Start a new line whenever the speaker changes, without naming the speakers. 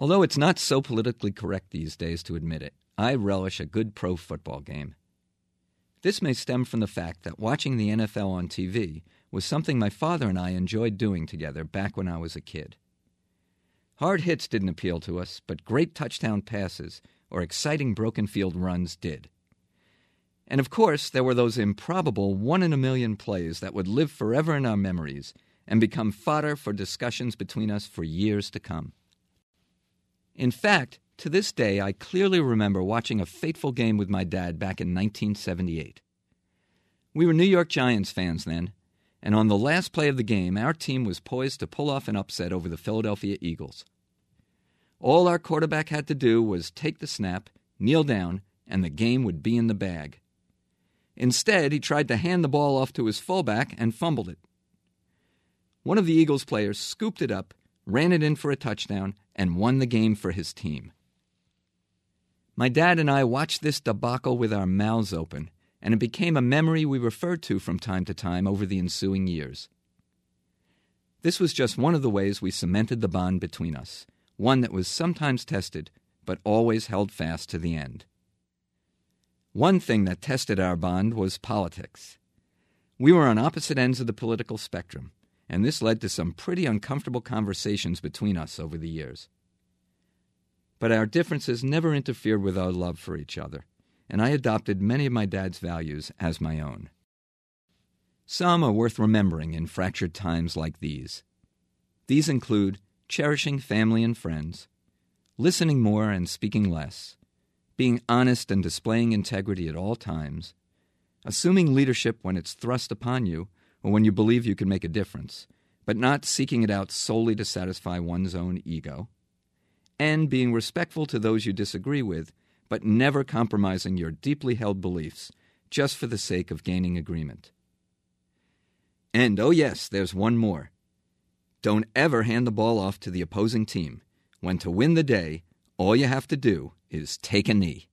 Although it's not so politically correct these days to admit it, I relish a good pro football game. This may stem from the fact that watching the NFL on TV was something my father and I enjoyed doing together back when I was a kid. Hard hits didn't appeal to us, but great touchdown passes or exciting broken field runs did. And of course, there were those improbable one-in-a-million plays that would live forever in our memories and become fodder for discussions between us for years to come. In fact, to this day, I clearly remember watching a fateful game with my dad back in 1978. We were New York Giants fans then, and on the last play of the game, our team was poised to pull off an upset over the Philadelphia Eagles. All our quarterback had to do was take the snap, kneel down, and the game would be in the bag. Instead, he tried to hand the ball off to his fullback and fumbled it. One of the Eagles players scooped it up, ran it in for a touchdown, and won the game for his team. My dad and I watched this debacle with our mouths open, and it became a memory we referred to from time to time over the ensuing years. This was just one of the ways we cemented the bond between us, one that was sometimes tested, but always held fast to the end. One thing that tested our bond was politics. We were on opposite ends of the political spectrum, and this led to some pretty uncomfortable conversations between us over the years. But our differences never interfered with our love for each other, and I adopted many of my dad's values as my own. Some are worth remembering in fractured times like these. These include cherishing family and friends, listening more and speaking less, being honest and displaying integrity at all times, assuming leadership when it's thrust upon you or when you believe you can make a difference, but not seeking it out solely to satisfy one's own ego, and being respectful to those you disagree with, but never compromising your deeply held beliefs just for the sake of gaining agreement. And, oh yes, there's one more. Don't ever hand the ball off to the opposing team, when to win the day, all you have to do is take a knee.